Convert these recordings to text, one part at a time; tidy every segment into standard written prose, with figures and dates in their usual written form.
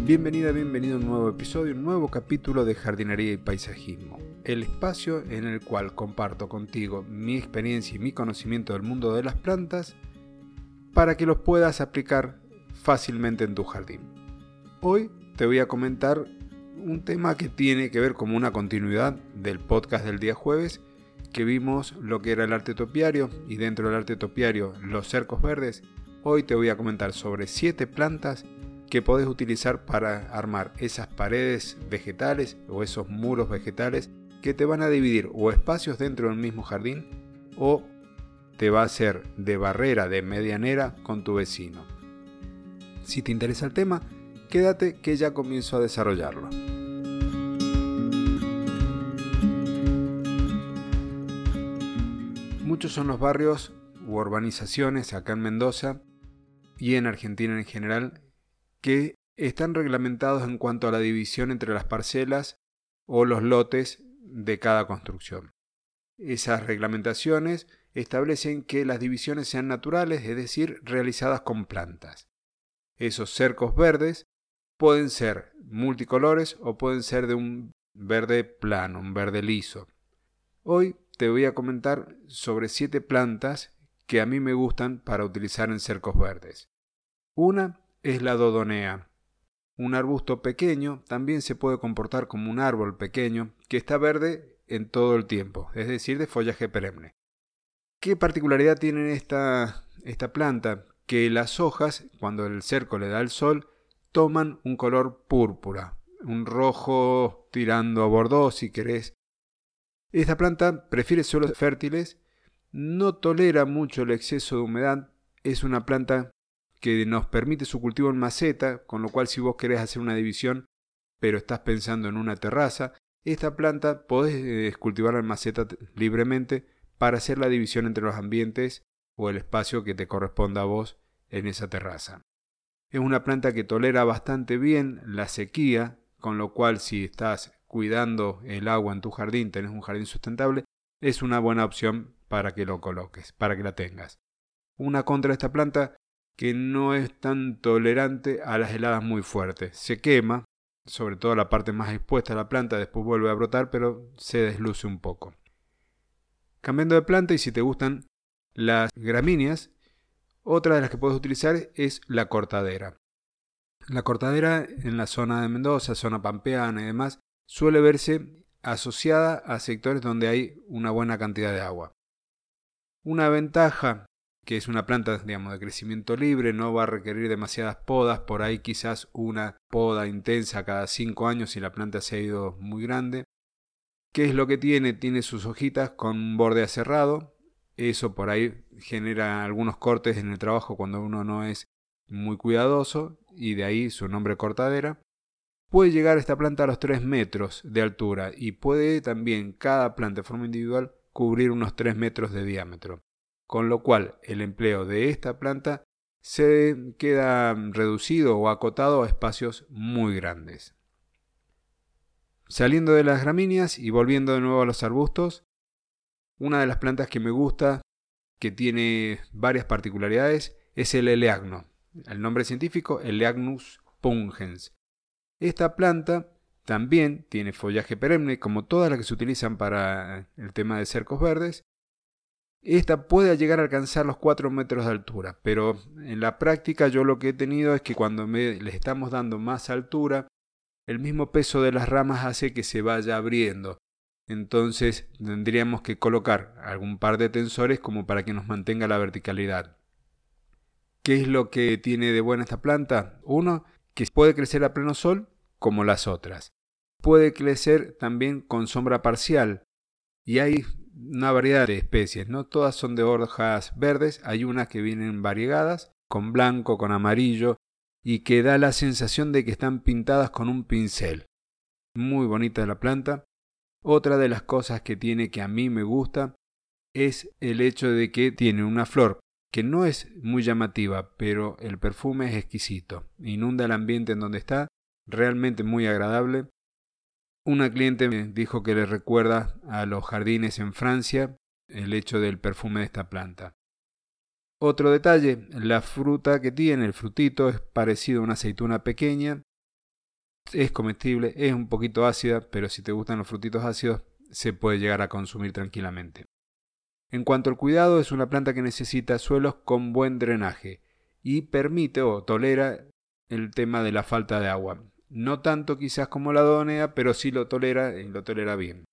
Bienvenido a un nuevo episodio, un nuevo capítulo de Jardinería y Paisajismo, el espacio en el cual comparto contigo mi experiencia y mi conocimiento del mundo de las plantas para que los puedas aplicar fácilmente en tu jardín. Hoy te voy a comentar un tema que tiene que ver como una continuidad del podcast del día jueves, que vimos lo que era el arte topiario y dentro del arte topiario los cercos verdes. Hoy te voy a comentar sobre 7 plantas que podés utilizar para armar esas paredes vegetales o esos muros vegetales que te van a dividir o espacios dentro del mismo jardín o te va a hacer de barrera, de medianera con tu vecino. Si te interesa el tema, quédate que ya comienzo a desarrollarlo. Muchos son los barrios u urbanizaciones acá en Mendoza y en Argentina en general que están reglamentados en cuanto a la división entre las parcelas o los lotes de cada construcción. Esas reglamentaciones establecen que las divisiones sean naturales, es decir, realizadas con plantas. Esos cercos verdes pueden ser multicolores o pueden ser de un verde plano, un verde liso. Hoy te voy a comentar sobre 7 plantas que a mí me gustan para utilizar en cercos verdes. Una es la dodonea, un arbusto pequeño, también se puede comportar como un árbol pequeño que está verde en todo el tiempo, es decir, de follaje perenne. ¿Qué particularidad tiene esta planta? Que las hojas, cuando el cerco le da el sol, toman un color púrpura, un rojo tirando a bordó si querés. Esta planta prefiere suelos fértiles, no tolera mucho el exceso de humedad, es una planta que nos permite su cultivo en maceta, con lo cual si vos querés hacer una división, pero estás pensando en una terraza, esta planta podés cultivarla en maceta libremente para hacer la división entre los ambientes o el espacio que te corresponda a vos en esa terraza. Es una planta que tolera bastante bien la sequía, con lo cual si estás cuidando el agua en tu jardín, tenés un jardín sustentable, es una buena opción para que lo coloques, para que la tengas. Una contra de esta planta que no es tan tolerante a las heladas muy fuertes. Se quema, sobre todo la parte más expuesta a la planta, después vuelve a brotar, pero se desluce un poco. Cambiando de planta, y si te gustan las gramíneas, otra de las que puedes utilizar es la cortadera. La cortadera en la zona de Mendoza, zona pampeana y demás, suele verse asociada a sectores donde hay una buena cantidad de agua. Una ventaja, que es una planta, de crecimiento libre, no va a requerir demasiadas podas, por ahí quizás una poda intensa cada 5 años si la planta se ha ido muy grande. ¿Qué es lo que tiene? Tiene sus hojitas con un borde aserrado, eso por ahí genera algunos cortes en el trabajo cuando uno no es muy cuidadoso, y de ahí su nombre cortadera. Puede llegar esta planta a los 3 metros de altura y puede también cada planta de forma individual cubrir unos 3 metros de diámetro. Con lo cual el empleo de esta planta se queda reducido o acotado a espacios muy grandes. Saliendo de las gramíneas y volviendo de nuevo a los arbustos, una de las plantas que me gusta, que tiene varias particularidades, es el eleagno. El nombre científico, Eleagnus pungens. Esta planta también tiene follaje perenne, como todas las que se utilizan para el tema de cercos verdes. Esta puede llegar a alcanzar los 4 metros de altura, pero en la práctica yo lo que he tenido es que cuando le estamos dando más altura, el mismo peso de las ramas hace que se vaya abriendo. Entonces tendríamos que colocar algún par de tensores como para que nos mantenga la verticalidad. ¿Qué es lo que tiene de buena esta planta? Uno, que puede crecer a pleno sol como las otras. Puede crecer también con sombra parcial y hay una variedad de especies, no todas son de hojas verdes, hay unas que vienen variegadas, con blanco, con amarillo, y que da la sensación de que están pintadas con un pincel. Muy bonita la planta. Otra de las cosas que tiene que a mí me gusta es el hecho de que tiene una flor que no es muy llamativa, pero el perfume es exquisito. Inunda el ambiente en donde está, realmente muy agradable. Una cliente me dijo que le recuerda a los jardines en Francia el hecho del perfume de esta planta. Otro detalle, la fruta que tiene, el frutito, es parecido a una aceituna pequeña, es comestible, es un poquito ácida, pero si te gustan los frutitos ácidos, se puede llegar a consumir tranquilamente. En cuanto al cuidado, es una planta que necesita suelos con buen drenaje y permite o tolera el tema de la falta de agua. No tanto quizás como la donea, pero sí lo tolera y lo tolera bien.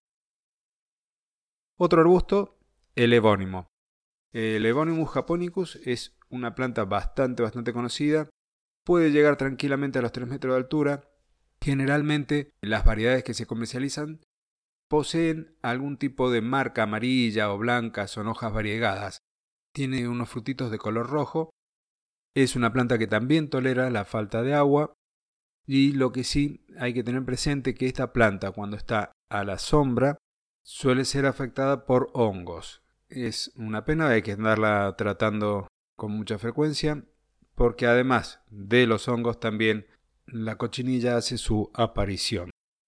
Otro arbusto, el evónimo. El Evonimus japonicus es una planta bastante conocida. Puede llegar tranquilamente a los 3 metros de altura. Generalmente las variedades que se comercializan poseen algún tipo de marca amarilla o blanca, son hojas variegadas. Tiene unos frutitos de color rojo. Es una planta que también tolera la falta de agua. Y lo que sí hay que tener presente es que esta planta, cuando está a la sombra, suele ser afectada por hongos. Es una pena, hay que andarla tratando con mucha frecuencia, porque además de los hongos también la cochinilla hace su aparición.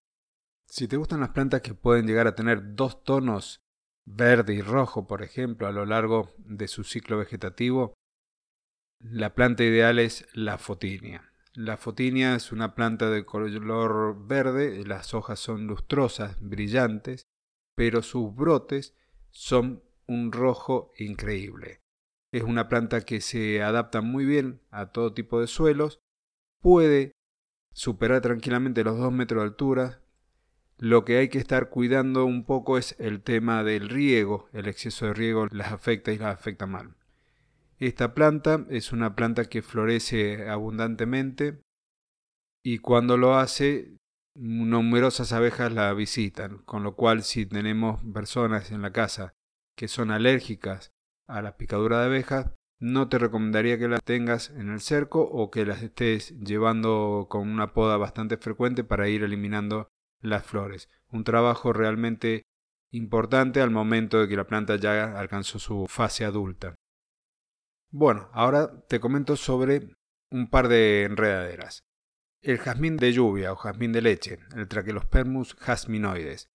Si te gustan las plantas que pueden llegar a tener 2 tonos, verde y rojo, por ejemplo, a lo largo de su ciclo vegetativo, la planta ideal es la Photinia. La Photinia es una planta de color verde, las hojas son lustrosas, brillantes, pero sus brotes son un rojo increíble. Es una planta que se adapta muy bien a todo tipo de suelos, puede superar tranquilamente los 2 metros de altura. Lo que hay que estar cuidando un poco es el tema del riego. El exceso de riego las afecta y las afecta mal. Esta planta es una planta que florece abundantemente y cuando lo hace, numerosas abejas la visitan, con lo cual si tenemos personas en la casa que son alérgicas a la picadura de abejas, no te recomendaría que las tengas en el cerco o que las estés llevando con una poda bastante frecuente para ir eliminando las flores. Un trabajo realmente importante al momento de que la planta ya alcanzó su fase adulta. Bueno, ahora te comento sobre un par de enredaderas. El jazmín de lluvia o jazmín de leche, el Trachelospermus jasminoides.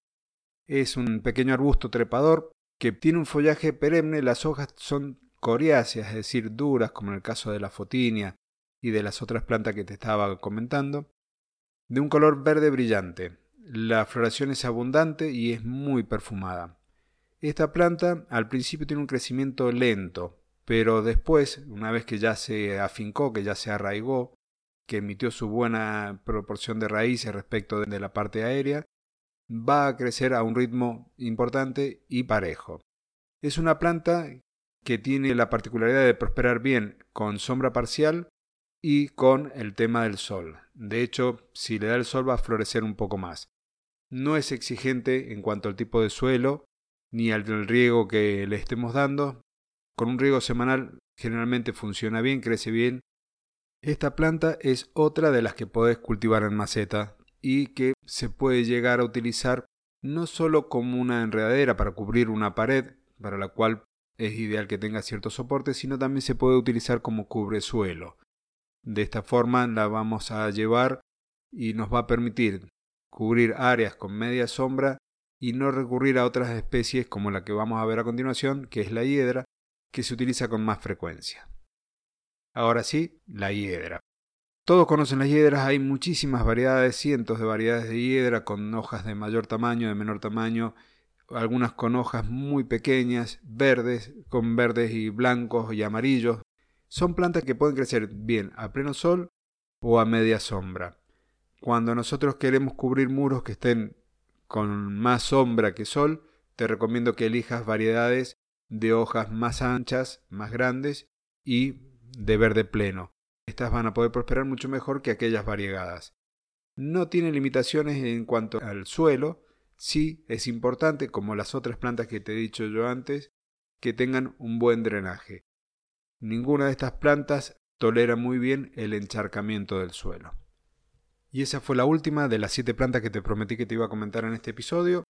Es un pequeño arbusto trepador que tiene un follaje perenne, las hojas son coriáceas, es decir, duras, como en el caso de la Photinia y de las otras plantas que te estaba comentando, de un color verde brillante. La floración es abundante y es muy perfumada. Esta planta al principio tiene un crecimiento lento, pero después, una vez que ya se afincó, que ya se arraigó, que emitió su buena proporción de raíces respecto de la parte aérea, va a crecer a un ritmo importante y parejo. Es una planta que tiene la particularidad de prosperar bien con sombra parcial y con el tema del sol. De hecho, si le da el sol va a florecer un poco más. No es exigente en cuanto al tipo de suelo ni al riego que le estemos dando. Con un riego semanal generalmente funciona bien, crece bien. Esta planta es otra de las que podés cultivar en maceta y que se puede llegar a utilizar no solo como una enredadera para cubrir una pared, para la cual es ideal que tenga cierto soporte, sino también se puede utilizar como cubresuelo. De esta forma la vamos a llevar y nos va a permitir cubrir áreas con media sombra y no recurrir a otras especies como la que vamos a ver a continuación, que es la hiedra, que se utiliza con más frecuencia. Ahora sí, la hiedra. Todos conocen las hiedras, hay muchísimas variedades, cientos de variedades de hiedra con hojas de mayor tamaño, de menor tamaño, algunas con hojas muy pequeñas, verdes, con verdes y blancos y amarillos. Son plantas que pueden crecer bien a pleno sol o a media sombra. Cuando nosotros queremos cubrir muros que estén con más sombra que sol, te recomiendo que elijas variedades de hojas más anchas, más grandes y de verde pleno. Estas van a poder prosperar mucho mejor que aquellas variegadas. No tiene limitaciones en cuanto al suelo. Sí es importante, como las otras plantas que te he dicho yo antes, que tengan un buen drenaje. Ninguna de estas plantas tolera muy bien el encharcamiento del suelo. Y esa fue la última de las 7 plantas que te prometí que te iba a comentar en este episodio.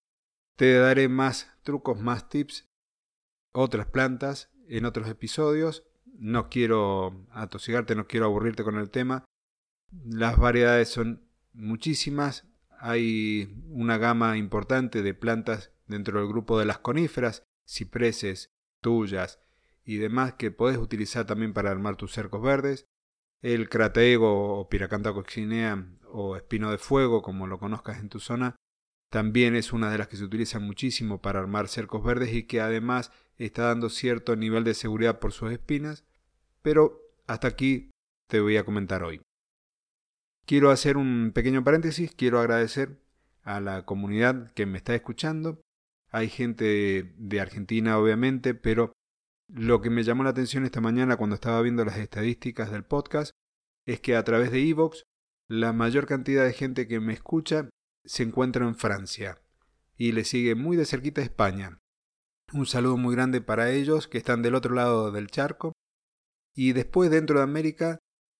Te daré más trucos, más tips, otras plantas en otros episodios. No quiero atosigarte, no quiero aburrirte con el tema. Las variedades son muchísimas. Hay una gama importante de plantas dentro del grupo de las coníferas, cipreses, tuyas y demás que podés utilizar también para armar tus cercos verdes. El cratego o Piracantha coccinea o espino de fuego, como lo conozcas en tu zona, también es una de las que se utiliza muchísimo para armar cercos verdes y que además está dando cierto nivel de seguridad por sus espinas, pero hasta aquí te voy a comentar hoy. Quiero hacer un pequeño paréntesis, quiero agradecer a la comunidad que me está escuchando. Hay gente de Argentina obviamente, pero lo que me llamó la atención esta mañana cuando estaba viendo las estadísticas del podcast es que a través de iVoox la mayor cantidad de gente que me escucha se encuentra en Francia y le sigue muy de cerquita España. Un saludo muy grande para ellos que están del otro lado del charco. Y después dentro de América,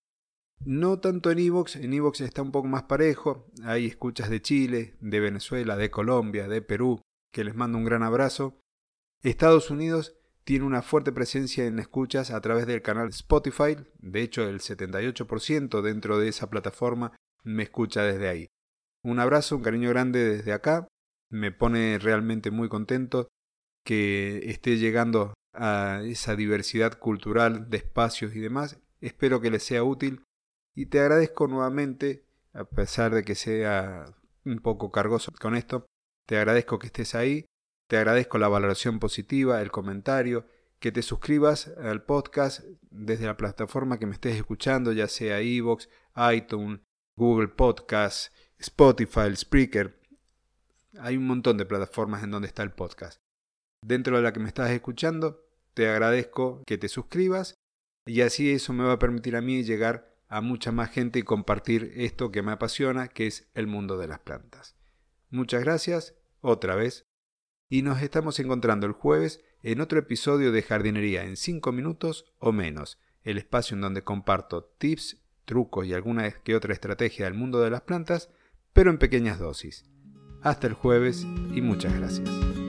no tanto en iVoox está un poco más parejo. Hay escuchas de Chile, de Venezuela, de Colombia, de Perú, que les mando un gran abrazo. Estados Unidos tiene una fuerte presencia en escuchas a través del canal Spotify. De hecho, el 78% dentro de esa plataforma me escucha desde ahí. Un abrazo, un cariño grande desde acá. Me pone realmente muy contento que esté llegando a esa diversidad cultural de espacios y demás. Espero que les sea útil y te agradezco nuevamente, a pesar de que sea un poco cargoso con esto, te agradezco que estés ahí. Te agradezco la valoración positiva, el comentario, que te suscribas al podcast desde la plataforma que me estés escuchando, ya sea iVoox, iTunes, Google Podcast, Spotify, Spreaker. Hay un montón de plataformas en donde está el podcast. Dentro de la que me estás escuchando, te agradezco que te suscribas y así eso me va a permitir a mí llegar a mucha más gente y compartir esto que me apasiona, que es el mundo de las plantas. Muchas gracias, otra vez. Y nos estamos encontrando el jueves en otro episodio de Jardinería en 5 minutos o menos, el espacio en donde comparto tips, trucos y alguna que otra estrategia del mundo de las plantas, pero en pequeñas dosis. Hasta el jueves y muchas gracias.